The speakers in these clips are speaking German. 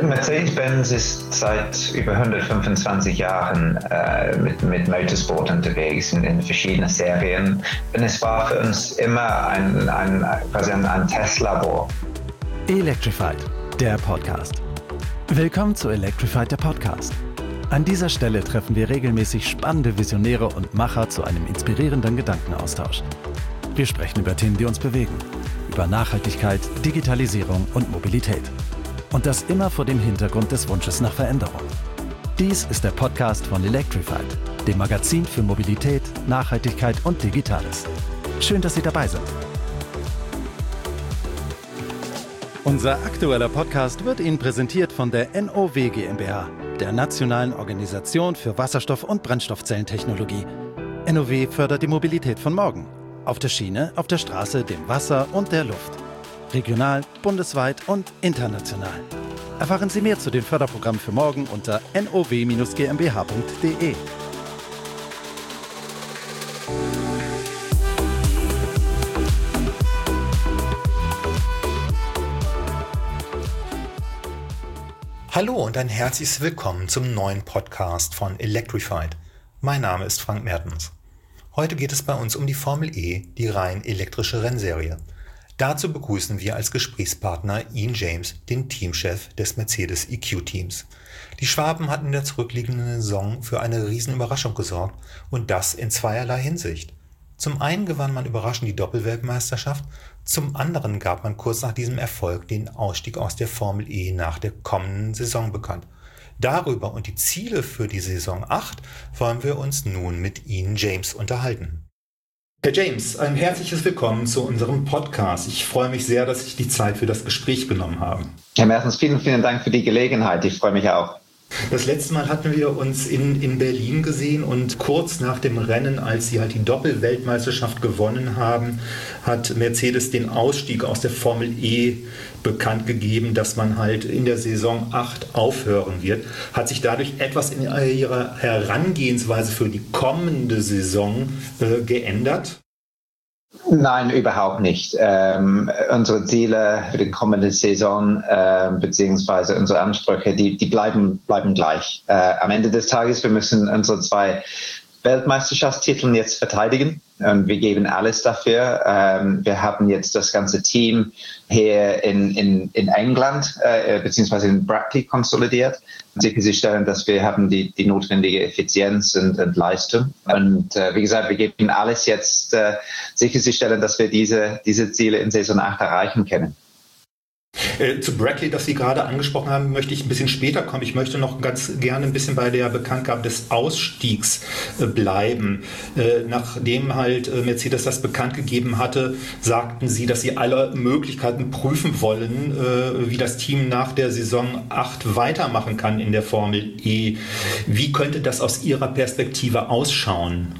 Mercedes-Benz ist seit über 125 Jahren mit Motorsport unterwegs in verschiedenen Serien. Und es war für uns immer quasi ein Testlabor. Electrified, der Podcast. Willkommen zu Electrified, der Podcast. An dieser Stelle treffen wir regelmäßig spannende Visionäre und Macher zu einem inspirierenden Gedankenaustausch. Wir sprechen über Themen, die uns bewegen, über Nachhaltigkeit, Digitalisierung und Mobilität. Und das immer vor dem Hintergrund des Wunsches nach Veränderung. Dies ist der Podcast von Electrified, dem Magazin für Mobilität, Nachhaltigkeit und Digitales. Schön, dass Sie dabei sind. Unser aktueller Podcast wird Ihnen präsentiert von der NOW GmbH, der Nationalen Organisation für Wasserstoff- und Brennstoffzellentechnologie. NOW fördert die Mobilität von morgen. Auf der Schiene, auf der Straße, dem Wasser und der Luft. Regional, bundesweit und international. Erfahren Sie mehr zu den Förderprogrammen für morgen unter now-gmbh.de. Hallo und ein herzliches Willkommen zum neuen Podcast von Electrified. Mein Name ist Frank Mertens. Heute geht es bei uns um die Formel E, die rein elektrische Rennserie. Dazu begrüßen wir als Gesprächspartner Ian James, den Teamchef des Mercedes EQ-Teams. Die Schwaben hatten in der zurückliegenden Saison für eine Riesenüberraschung gesorgt und das in zweierlei Hinsicht. Zum einen gewann man überraschend die Doppelweltmeisterschaft, zum anderen gab man kurz nach diesem Erfolg den Ausstieg aus der Formel E nach der kommenden Saison bekannt. Darüber und die Ziele für die Saison 8 wollen wir uns nun mit Ian James unterhalten. Herr James, ein herzliches Willkommen zu unserem Podcast. Ich freue mich sehr, dass Sie die Zeit für das Gespräch genommen haben. Herr Mertens, vielen Dank für die Gelegenheit. Ich freue mich auch. Das letzte Mal hatten wir uns in Berlin gesehen und kurz nach dem Rennen, als Sie halt die Doppelweltmeisterschaft gewonnen haben, hat Mercedes den Ausstieg aus der Formel E bekannt gegeben, dass man halt in der Saison 8 aufhören wird. Hat sich dadurch etwas in Ihrer Herangehensweise für die kommende Saison geändert? Nein, überhaupt nicht. Unsere Ziele für die kommende Saison beziehungsweise unsere Ansprüche, die bleiben gleich. Am Ende des Tages, wir müssen unsere 2 Weltmeisterschaftstitel jetzt verteidigen und wir geben alles dafür. Wir haben jetzt das ganze Team hier in England beziehungsweise in Brackley konsolidiert. Sicherstellen, dass wir haben die notwendige Effizienz und Leistung. Und wie gesagt, wir geben alles jetzt sicherstellen, dass wir diese Ziele in Saison 8 erreichen können. Zu Brackley, das Sie gerade angesprochen haben, möchte ich ein bisschen später kommen. Ich möchte noch ganz gerne ein bisschen bei der Bekanntgabe des Ausstiegs bleiben. Nachdem halt Mercedes das bekannt gegeben hatte, sagten Sie, dass Sie alle Möglichkeiten prüfen wollen, wie das Team nach der Saison 8 weitermachen kann in der Formel E. Wie könnte das aus Ihrer Perspektive ausschauen?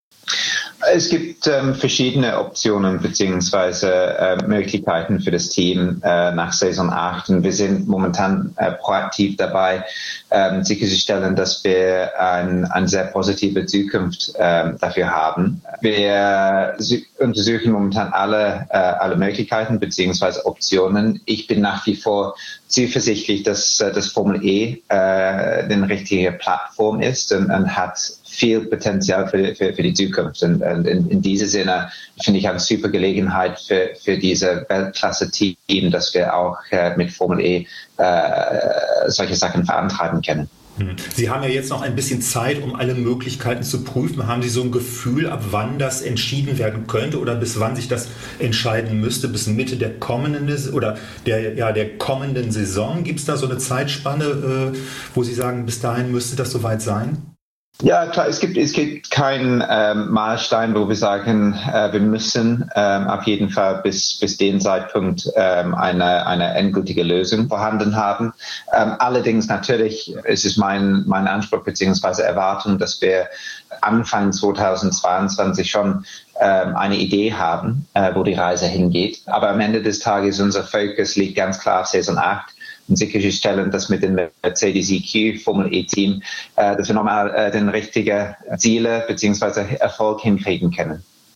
Es gibt verschiedene Optionen bzw. Möglichkeiten für das Team nach Saison 8 und wir sind momentan proaktiv dabei, sicherzustellen, dass wir eine sehr positive Zukunft dafür haben. Wir untersuchen momentan alle Möglichkeiten bzw. Optionen. Ich bin nach wie vor zuversichtlich, dass das Formel E die richtige Plattform ist und hat viel Potenzial für die Zukunft. Und in diesem Sinne finde ich eine super Gelegenheit für diese Weltklasse-Team, dass wir auch mit Formel E solche Sachen vorantreiben können. Sie haben ja jetzt noch ein bisschen Zeit, um alle Möglichkeiten zu prüfen. Haben Sie so ein Gefühl, ab wann das entschieden werden könnte oder bis wann sich das entscheiden müsste? Bis Mitte der kommenden der kommenden Saison? Gibt es da so eine Zeitspanne, wo Sie sagen, bis dahin müsste das soweit sein? Ja, klar, es gibt keinen Maßstein, wo wir sagen, wir müssen auf jeden Fall bis den Zeitpunkt eine endgültige Lösung vorhanden haben. Allerdings natürlich ist es mein Anspruch bzw. Erwartung, dass wir Anfang 2022 schon eine Idee haben, wo die Reise hingeht. Aber am Ende des Tages, unser Fokus liegt ganz klar auf Saison 8. Und sicherstellen, dass mit dem Mercedes EQ Formel E-Team, dass wir nochmal den richtigen Ziele bzw. Erfolg hinkriegen können.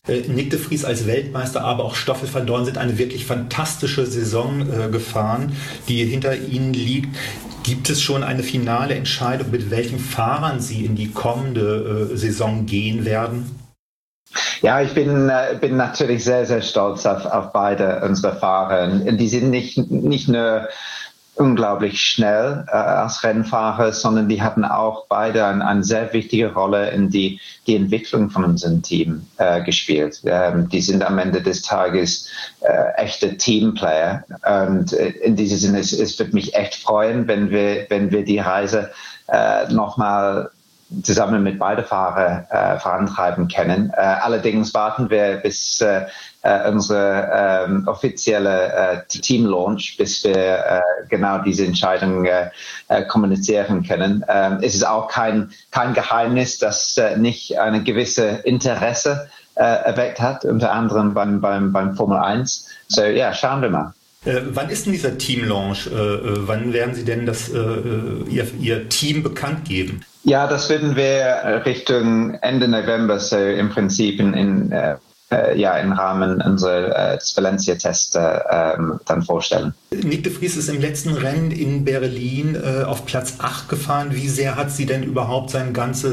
Nyck de Vries als Weltmeister, aber auch Stoffel van Dorn sind eine wirklich fantastische Saison gefahren, die hinter ihnen liegt. Gibt es schon eine finale Entscheidung, mit welchen Fahrern Sie in die kommende Saison gehen werden? Ja, ich bin natürlich sehr, sehr stolz auf beide unsere Fahrer. Die sind nicht nur unglaublich schnell als Rennfahrer, sondern die hatten auch beide eine sehr wichtige Rolle in die Entwicklung von unserem Team gespielt. Die sind am Ende des Tages echte Teamplayer. Und in diesem Sinne, es wird mich echt freuen, wenn wir die Reise nochmal zusammen mit beiden Fahrern vorantreiben können. Allerdings warten wir bis unsere offizielle Team-Launch, bis wir genau diese Entscheidung kommunizieren können. Es ist auch kein Geheimnis, dass nicht eine gewisse Interesse erweckt hat, unter anderem beim Formel 1. So ja, schauen wir mal. Wann ist denn dieser Team-Launch? Wann werden Sie denn Ihr Team bekannt geben? Ja, das werden wir Richtung Ende November, so im Prinzip im Rahmen unseres Valencia-Tests dann vorstellen. Nyck de Vries ist im letzten Rennen in Berlin auf Platz 8 gefahren. Wie sehr hat Sie denn überhaupt seine ganze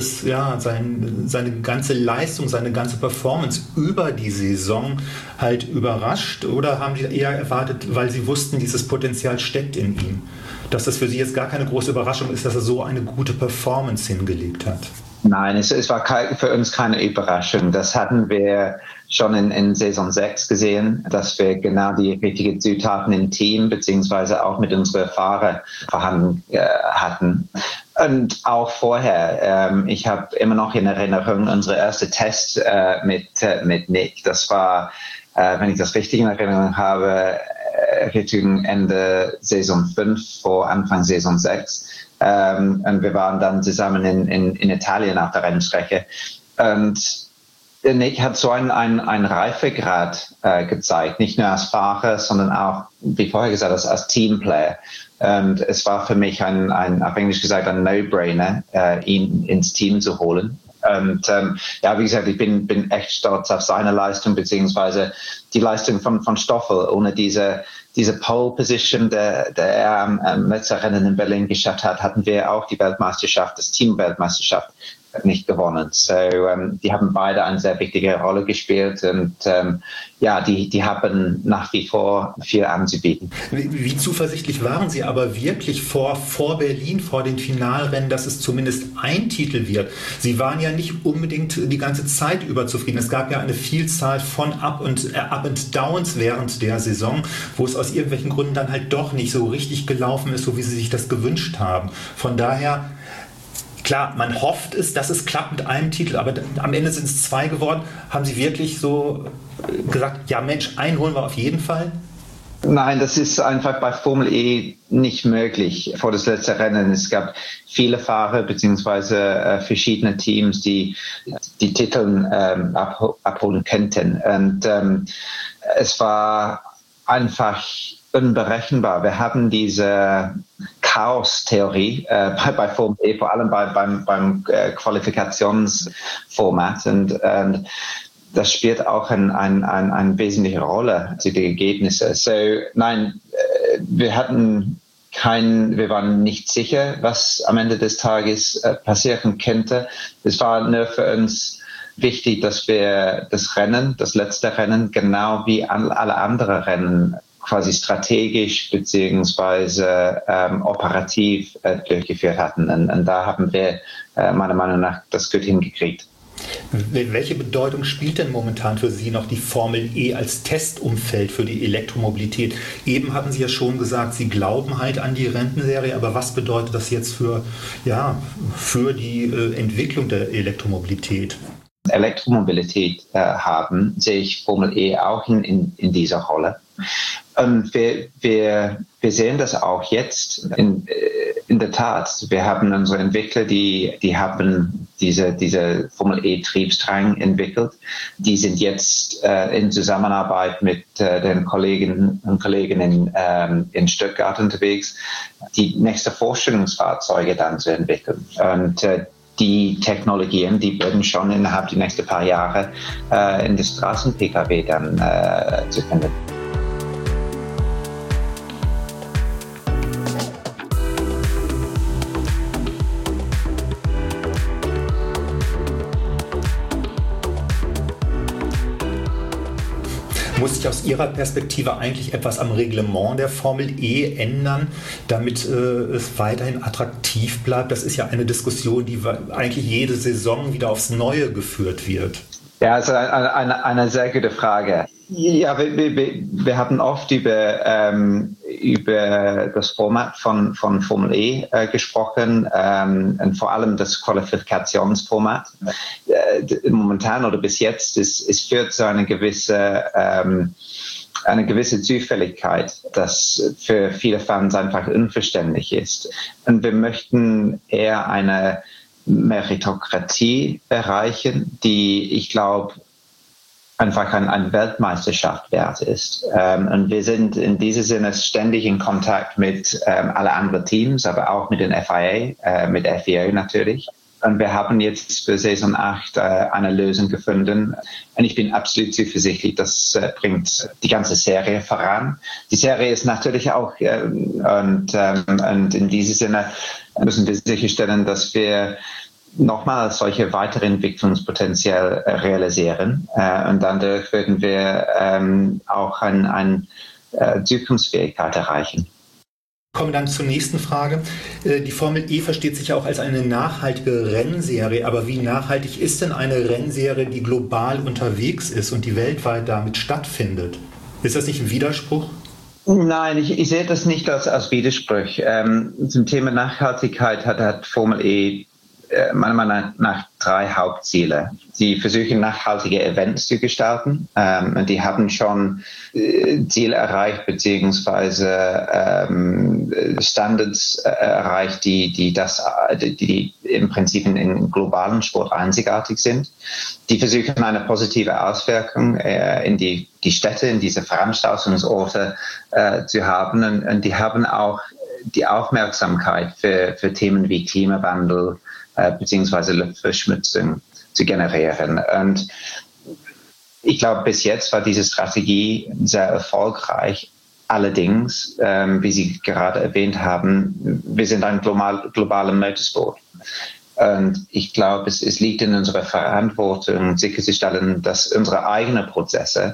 Leistung, seine ganze Performance über die Saison halt überrascht? Oder haben Sie eher erwartet, weil Sie wussten, dieses Potenzial steckt in ihm? Dass das für Sie jetzt gar keine große Überraschung ist, dass er so eine gute Performance hingelegt hat? Nein, es war für uns keine Überraschung. Das hatten wir schon in Saison 6 gesehen, dass wir genau die richtigen Zutaten im Team beziehungsweise auch mit unseren Fahrern vorhanden hatten. Und auch vorher, ich habe immer noch in Erinnerung unsere erste Test mit Nyck. Das war, wenn ich das richtig in Erinnerung habe, Richtung Ende Saison 5 vor Anfang Saison 6. Und wir waren dann zusammen in Italien auf der Rennstrecke. Und Nyck hat so einen Reifegrad gezeigt, nicht nur als Fahrer, sondern auch, wie vorher gesagt, als Teamplayer. Und es war für mich auf Englisch gesagt, ein No-Brainer, ihn ins Team zu holen. Und wie gesagt, ich bin echt stolz auf seine Leistung, beziehungsweise die Leistung von Stoffel. Ohne diese Pole Position, der er am letzten Rennen in Berlin geschafft hat, hatten wir auch die Weltmeisterschaft, das Team-Weltmeisterschaft nicht gewonnen. So, die haben beide eine sehr wichtige Rolle gespielt und die haben nach wie vor viel anzubieten. Wie zuversichtlich waren Sie aber wirklich vor Berlin, vor den Finalrennen, dass es zumindest ein Titel wird? Sie waren ja nicht unbedingt die ganze Zeit über zufrieden. Es gab ja eine Vielzahl von Up and Downs während der Saison, wo es aus irgendwelchen Gründen dann halt doch nicht so richtig gelaufen ist, so wie Sie sich das gewünscht haben. Von daher, klar, man hofft es, dass es klappt mit einem Titel, aber am Ende sind es 2 geworden. Haben Sie wirklich so gesagt, ja Mensch, einen holen wir auf jeden Fall? Nein, das ist einfach bei Formel E nicht möglich. Vor das letzte Rennen, es gab viele Fahrer beziehungsweise verschiedene Teams, die Titel abholen könnten. Und es war einfach unberechenbar. Wir haben diese Chaos-Theorie bei Formel E, vor allem beim Qualifikationsformat. Und das spielt auch eine wesentliche Rolle zu den Ergebnissen. So, nein, wir waren nicht sicher, was am Ende des Tages passieren könnte. Es war nur für uns wichtig, dass wir das letzte Rennen, genau wie alle anderen Rennen, quasi strategisch beziehungsweise operativ durchgeführt hatten. Und da haben wir meiner Meinung nach das gut hingekriegt. Welche Bedeutung spielt denn momentan für Sie noch die Formel E als Testumfeld für die Elektromobilität? Eben hatten Sie ja schon gesagt, Sie glauben halt an die Rentenserie, aber was bedeutet das jetzt für die Entwicklung der Elektromobilität? Elektromobilität haben, sehe ich Formel E auch in dieser Rolle. Und wir sehen das auch jetzt in der Tat. Wir haben unsere Entwickler, die haben diese Formel E Triebstrang entwickelt. Die sind jetzt in Zusammenarbeit mit den Kolleginnen und Kollegen in Stuttgart unterwegs, die nächste Vorstellungsfahrzeuge dann zu entwickeln. Und die Technologien, die werden schon innerhalb der nächsten paar Jahre in der Straßen-Pkw dann zu finden. Muss sich aus Ihrer Perspektive eigentlich etwas am Reglement der Formel E ändern, damit es weiterhin attraktiv bleibt? Das ist ja eine Diskussion, die eigentlich jede Saison wieder aufs Neue geführt wird. Ja, also eine sehr gute Frage. Ja, wir haben oft über das Format von Formel E gesprochen und vor allem das Qualifikationsformat. Momentan oder bis jetzt, es führt zu einer gewisse Zufälligkeit, das für viele Fans einfach unverständlich ist. Und wir möchten eher eine Meritokratie erreichen, die, ich glaube, einfach eine Weltmeisterschaft wert ist. Und wir sind in diesem Sinne ständig in Kontakt mit allen anderen Teams, aber auch mit den FIA, mit FIA natürlich. Und wir haben jetzt für Saison 8 eine Lösung gefunden. Und ich bin absolut zuversichtlich, das bringt die ganze Serie voran. Die Serie ist natürlich auch, und in diesem Sinne müssen wir sicherstellen, dass wir nochmal solche weitere Entwicklungspotenzial realisieren. Und dadurch würden wir auch eine Zukunftsfähigkeit erreichen. Kommen dann zur nächsten Frage. Die Formel E versteht sich ja auch als eine nachhaltige Rennserie. Aber wie nachhaltig ist denn eine Rennserie, die global unterwegs ist und die weltweit damit stattfindet? Ist das nicht ein Widerspruch? Nein, ich sehe das nicht als Widerspruch. Zum Thema Nachhaltigkeit hat Formel E meiner Meinung nach 3 Hauptziele. Sie versuchen, nachhaltige Events zu gestalten. Und die haben schon Ziele erreicht, beziehungsweise Standards erreicht, die im Prinzip in globalen Sport einzigartig sind. Die versuchen, eine positive Auswirkung in die Städte, in diese Veranstaltungsorte zu haben. Und die haben auch die Aufmerksamkeit für Themen wie Klimawandel, beziehungsweise Luftverschmutzung zu generieren. Und ich glaube, bis jetzt war diese Strategie sehr erfolgreich. Allerdings, wie Sie gerade erwähnt haben, wir sind ein globaler Motorsport. Und ich glaube, es liegt in unserer Verantwortung, sicherzustellen, dass unsere eigenen Prozesse,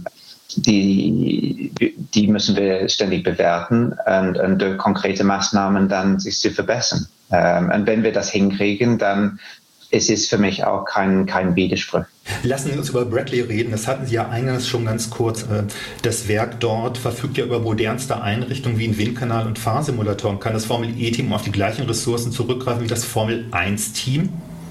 die müssen wir ständig bewerten und durch konkrete Maßnahmen dann sich zu verbessern. Und wenn wir das hinkriegen, dann ist es für mich auch kein Widerspruch. Lassen Sie uns über Brackley reden. Das hatten Sie ja eingangs schon ganz kurz. Das Werk dort verfügt ja über modernste Einrichtungen wie ein Windkanal und Fahrsimulatoren. Kann das Formel-E-Team auf die gleichen Ressourcen zurückgreifen wie das Formel-1-Team?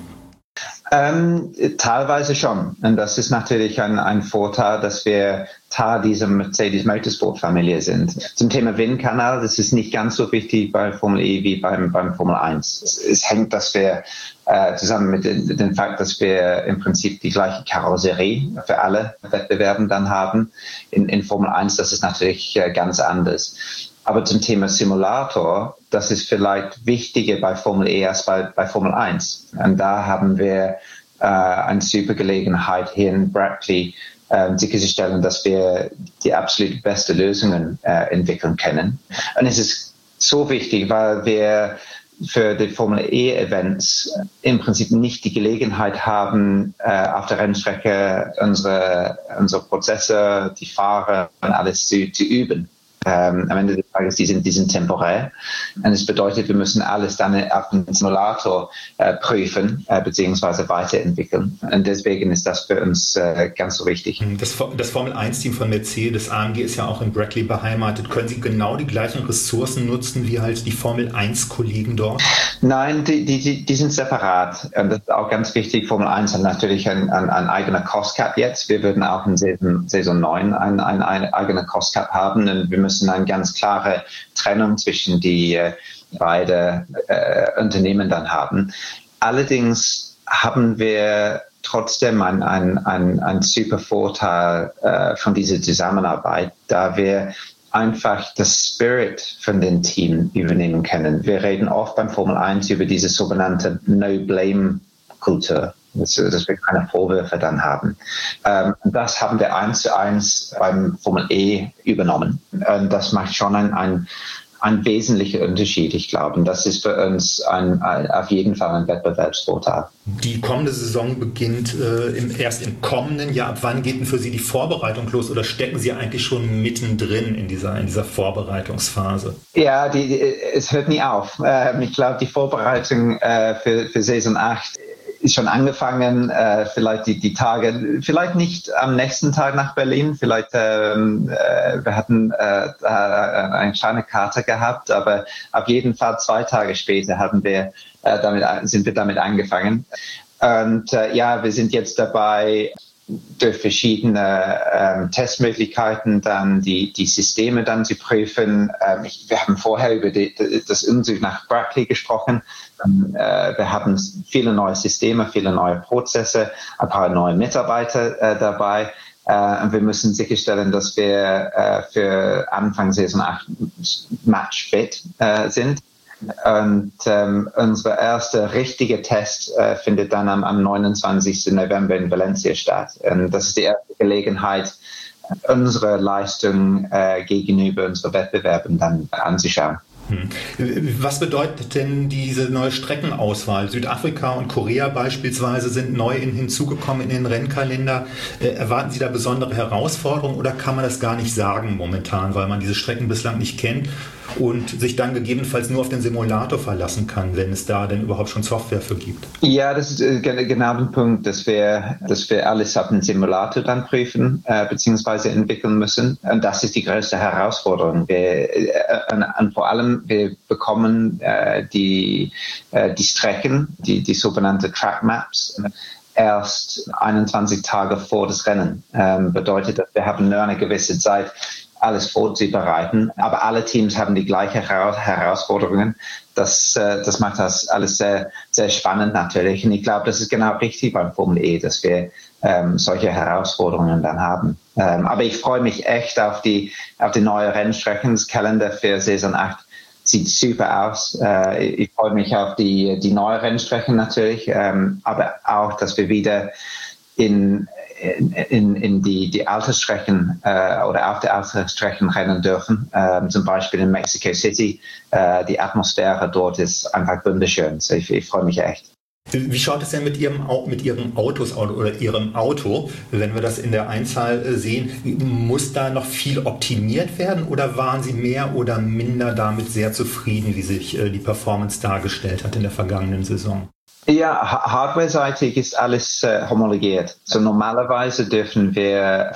Teilweise schon. Und das ist natürlich ein Vorteil, dass wir Teil dieser Mercedes Motorsport-Familie sind. Zum Thema Windkanal, das ist nicht ganz so wichtig bei Formel E wie beim Formel 1. Es hängt, dass wir zusammen mit dem Fakt, dass wir im Prinzip die gleiche Karosserie für alle Wettbewerben dann haben. In Formel 1, das ist natürlich ganz anders. Aber zum Thema Simulator, das ist vielleicht wichtiger bei Formel E als bei Formel 1. Und da haben wir eine super Gelegenheit hier in Brackley, sicherzustellen, dass wir die absolut beste Lösungen entwickeln können. Und es ist so wichtig, weil wir für die Formel E-Events im Prinzip nicht die Gelegenheit haben, auf der Rennstrecke unsere Prozesse, die Fahrer und alles zu üben. Am Ende des Tages, die sind temporär. Und es bedeutet, wir müssen alles dann auf dem Simulator prüfen, beziehungsweise weiterentwickeln. Und deswegen ist das für uns ganz so wichtig. Das Formel-1-Team von Mercedes, AMG, ist ja auch in Brackley beheimatet. Können Sie genau die gleichen Ressourcen nutzen wie halt die Formel-1-Kollegen dort? Nein, die sind separat. Und das ist auch ganz wichtig. Formel 1 hat natürlich ein eigener Cost Cap jetzt. Wir würden auch in Saison 9 ein eigener Cost Cap haben. Und wir müssen eine ganz klare Trennung zwischen die beiden Unternehmen dann haben. Allerdings haben wir trotzdem ein super Vorteil von dieser Zusammenarbeit, da wir einfach das Spirit von den Team übernehmen können. Wir reden oft beim Formel 1 über diese sogenannte No-Blame-Kultur, dass wir keine Vorwürfe dann haben. Das haben wir 1:1 beim Formel E übernommen. Und das macht schon ein wesentlicher Unterschied, ich glaube. Und das ist für uns auf jeden Fall ein Wettbewerbsvorteil. Die kommende Saison beginnt erst im kommenden Jahr. Ab wann geht denn für Sie die Vorbereitung los oder stecken Sie eigentlich schon mittendrin in dieser Vorbereitungsphase? Ja, es hört nie auf. Ich glaube, die Vorbereitung für Saison 8 ist schon angefangen, vielleicht die Tage, vielleicht nicht am nächsten Tag nach Berlin, vielleicht wir hatten eine kleine Karte gehabt, aber auf jeden Fall 2 Tage später sind wir damit angefangen. Und wir sind jetzt dabei, durch verschiedene Testmöglichkeiten dann die Systeme dann zu prüfen. Wir haben vorher über das Umzug nach Brackley gesprochen. Wir haben viele neue Systeme, viele neue Prozesse, ein paar neue Mitarbeiter dabei. Und wir müssen sicherstellen, dass wir für Anfang Saison 8 matchfit sind. Und unser erster richtiger Test findet dann am 29. November in Valencia statt. Und das ist die erste Gelegenheit, unsere Leistung gegenüber unseren Wettbewerben dann anzuschauen. Was bedeutet denn diese neue Streckenauswahl? Südafrika und Korea beispielsweise sind neu hinzugekommen in den Rennkalender. Erwarten Sie da besondere Herausforderungen oder kann man das gar nicht sagen momentan, weil man diese Strecken bislang nicht kennt und sich dann gegebenenfalls nur auf den Simulator verlassen kann, wenn es da denn überhaupt schon Software für gibt? Ja, das ist genau der Punkt, dass wir alles auf den Simulator dann prüfen bzw. entwickeln müssen. Und das ist die größte Herausforderung. Und vor allem, wir bekommen die Strecken, die sogenannte Track Maps, erst 21 Tage vor das Rennen. Bedeutet, dass wir haben nur eine gewisse Zeit, alles vorzubereiten. Aber alle Teams haben die gleichen Herausforderungen. Das macht das alles sehr, sehr spannend natürlich. Und ich glaube, das ist genau richtig beim Formel E, dass wir solche Herausforderungen dann haben. Aber ich freue mich echt auf die neue Rennstrecken. Das Kalender für Saison 8 sieht super aus. Ich freue mich auf die neue Rennstrecken natürlich, aber auch, dass wir wieder in die Altersstrecken oder auf der Altersstrecken rennen dürfen. Zum Beispiel in Mexico City. Die Atmosphäre dort ist einfach wunderschön. So ich freue mich echt. Wie schaut es denn mit Ihren Autos oder Ihrem Auto, wenn wir das in der Einzahl sehen? Muss da noch viel optimiert werden oder waren Sie mehr oder minder damit sehr zufrieden, wie sich die Performance dargestellt hat in der vergangenen Saison? Ja, hardware-seitig ist alles homologiert. So normalerweise dürfen wir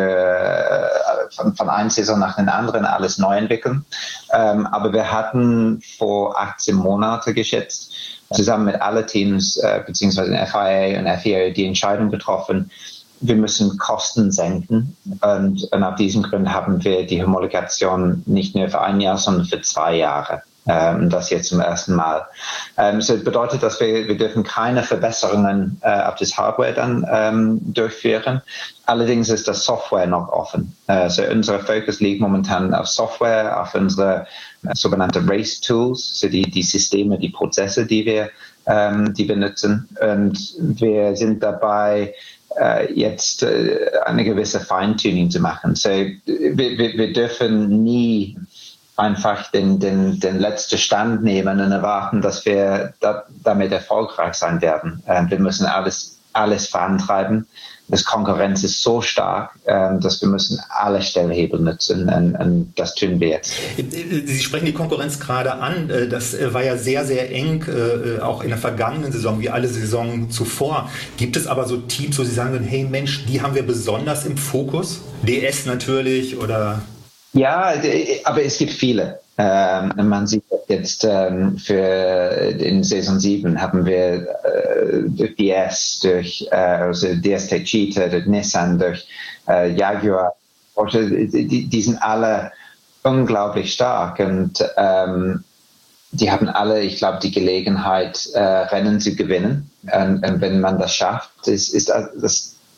von einer Saison nach den anderen alles neu entwickeln. Aber wir hatten vor 18 Monaten geschätzt, zusammen mit allen Teams, beziehungsweise den FIA und FIA, die Entscheidung getroffen, wir müssen Kosten senken. Und aus diesem Grund haben wir die Homologation nicht nur für 1 Jahr, sondern für 2 Jahre. Das jetzt zum ersten Mal. So bedeutet, dass wir dürfen keine Verbesserungen auf das Hardware dann durchführen. Allerdings ist das Software noch offen. So unser Fokus liegt momentan auf Software, auf unsere sogenannte Race Tools, so die Systeme, die Prozesse, die wir nutzen. Und wir sind dabei, jetzt eine gewisse Feintuning zu machen. So wir dürfen nie einfach den letzten Stand nehmen und erwarten, dass wir damit erfolgreich sein werden. Wir müssen alles vorantreiben. Das Konkurrenz ist so stark, dass wir müssen alle Stellhebel nutzen und das tun wir jetzt. Sie sprechen die Konkurrenz gerade an. Das war ja sehr, sehr eng, auch in der vergangenen Saison, wie alle Saisonen zuvor. Gibt es aber so Teams, wo Sie sagen, hey Mensch, die haben wir besonders im Fokus? DS natürlich oder... Ja, aber es gibt viele. Man sieht jetzt in Saison 7 haben wir durch DS, durch DS Tech Cheetah, durch Nissan, durch Jaguar, die sind alle unglaublich stark und die haben alle, ich glaube, die Gelegenheit, Rennen zu gewinnen. Und wenn man das schafft, ist das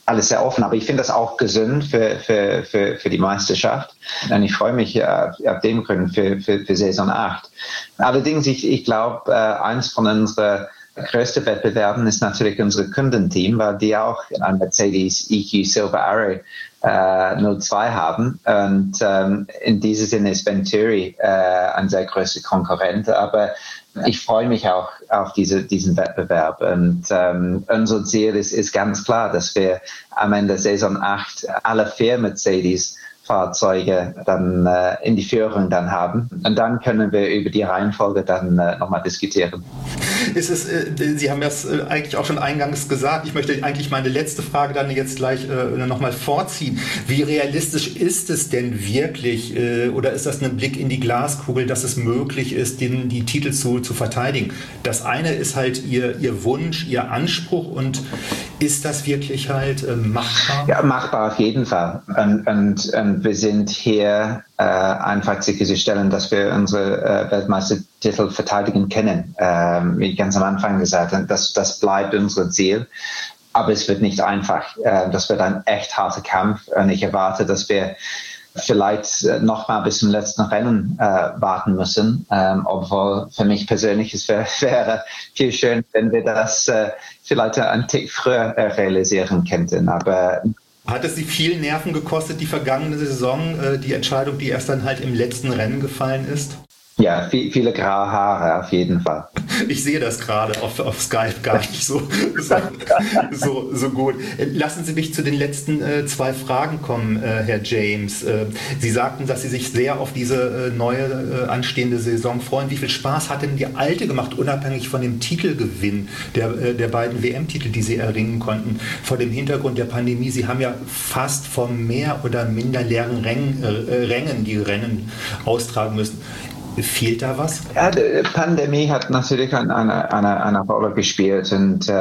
alles sehr offen, aber ich finde das auch gesund für die Meisterschaft. Und ich freue mich auf dem Grund für Saison 8. Allerdings, ich glaube, eins von unseren größten Wettbewerben ist natürlich unser Kundenteam, weil die auch ein Mercedes EQ Silver Arrow 02 haben. Und in diesem Sinne ist Venturi ein sehr großer Konkurrent. Aber ich freue mich auch auf diesen Wettbewerb. Und unser Ziel ist ganz klar, dass wir am Ende Saison 8 alle 4 Mercedes-Fahrzeuge dann in die Führung dann haben. Und dann können wir über die Reihenfolge dann nochmal diskutieren. Sie haben das eigentlich auch schon eingangs gesagt. Ich möchte eigentlich meine letzte Frage dann jetzt gleich nochmal vorziehen. Wie realistisch ist es denn wirklich, oder ist das ein Blick in die Glaskugel, dass es möglich ist, die Titel zu verteidigen? Das eine ist halt Ihr Wunsch, Ihr Anspruch, und ist das wirklich halt machbar? Ja, machbar auf jeden Fall. Und wir sind hier einfach sicherzustellen, dass wir unsere Weltmeistertitel verteidigen können. Wie ganz am Anfang gesagt, das bleibt unser Ziel. Aber es wird nicht einfach. Das wird ein echt harter Kampf. Und ich erwarte, dass wir vielleicht noch mal bis zum letzten Rennen warten müssen. Obwohl für mich persönlich es wäre viel schön, wenn wir das vielleicht einen Tick früher realisieren könnten. Aber hat es Sie viel Nerven gekostet, die vergangene Saison, die Entscheidung, die erst dann halt im letzten Rennen gefallen ist? Ja, viele graue Haare auf jeden Fall. Ich sehe das gerade auf Skype gar nicht so gut. Lassen Sie mich zu den letzten 2 Fragen kommen, Herr James. Sie sagten, dass Sie sich sehr auf diese neue anstehende Saison freuen. Wie viel Spaß hat denn die alte gemacht, unabhängig von dem Titelgewinn der beiden WM-Titel, die Sie erringen konnten, vor dem Hintergrund der Pandemie? Sie haben ja fast vor mehr oder minder leeren Rängen die Rennen austragen müssen. Fehlt da was? Ja, die Pandemie hat natürlich eine Rolle gespielt, und zu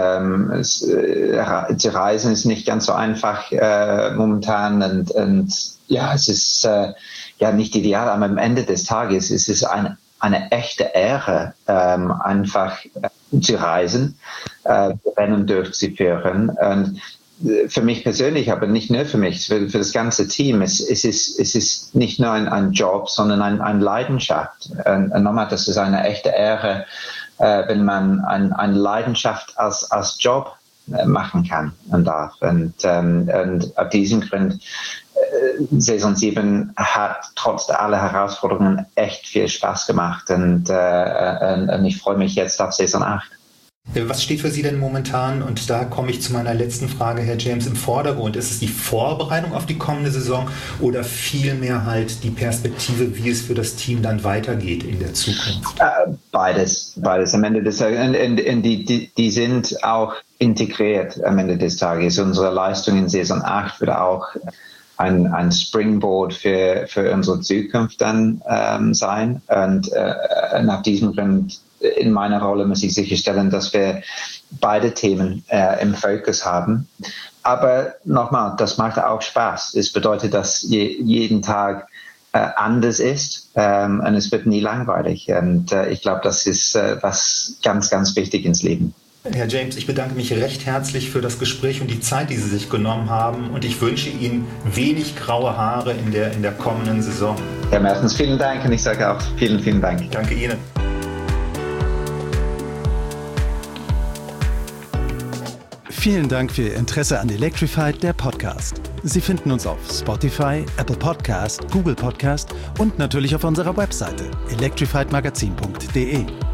reisen ist nicht ganz so einfach momentan, und ja, es ist ja nicht ideal, aber am Ende des Tages ist es eine echte Ehre, einfach zu reisen, Rennen durchzuführen. Und für mich persönlich, aber nicht nur für mich, für das ganze Team. Es ist nicht nur ein Job, sondern eine Leidenschaft. Und nochmal, das ist eine echte Ehre, wenn man eine Leidenschaft als Job machen kann und darf. Und auf diesem Grund, Saison 7 hat trotz aller Herausforderungen echt viel Spaß gemacht. Und ich freue mich jetzt auf Saison 8. Was steht für Sie denn momentan, und da komme ich zu meiner letzten Frage, Herr James, im Vordergrund? Ist es die Vorbereitung auf die kommende Saison oder vielmehr halt die Perspektive, wie es für das Team dann weitergeht in der Zukunft? Beides. Am Ende des Tages. Die sind auch integriert am Ende des Tages. Unsere Leistung in Saison 8 wird auch ein Springboard für unsere Zukunft dann sein. Und nach diesem Grund, in meiner Rolle muss ich sicherstellen, dass wir beide Themen im Fokus haben. Aber nochmal, das macht auch Spaß. Es bedeutet, dass jeden Tag anders ist, und es wird nie langweilig. Und ich glaube, das ist was ganz, ganz wichtig ins Leben. Herr James, ich bedanke mich recht herzlich für das Gespräch und die Zeit, die Sie sich genommen haben. Und ich wünsche Ihnen wenig graue Haare in der kommenden Saison. Herr Mertens, vielen Dank, und ich sage auch vielen, vielen Dank. Danke Ihnen. Vielen Dank für Ihr Interesse an Electrified, der Podcast. Sie finden uns auf Spotify, Apple Podcast, Google Podcast und natürlich auf unserer Webseite electrifiedmagazin.de.